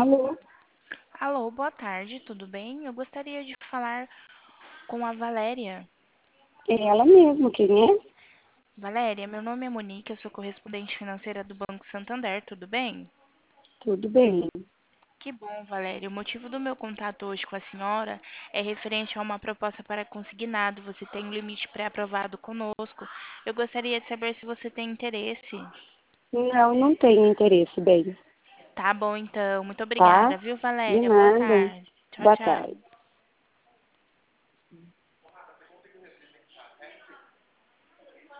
Alô, Alô, boa tarde, tudo bem? Eu gostaria de falar com a Valéria. é ela mesma, quem é? Valéria, meu nome é Monique, eu sou correspondente financeira do Banco Santander, tudo bem? Tudo bem. Que bom, Valéria. O motivo do meu contato hoje com a senhora é referente a uma proposta para consignado. Você tem um limite pré-aprovado conosco. Eu gostaria de saber se você tem interesse. Não, não tenho interesse, bem, Tá bom, então. Muito tá? obrigada, viu, De Valéria? Boa nada. tarde. Tchau, Boa tchau. tarde.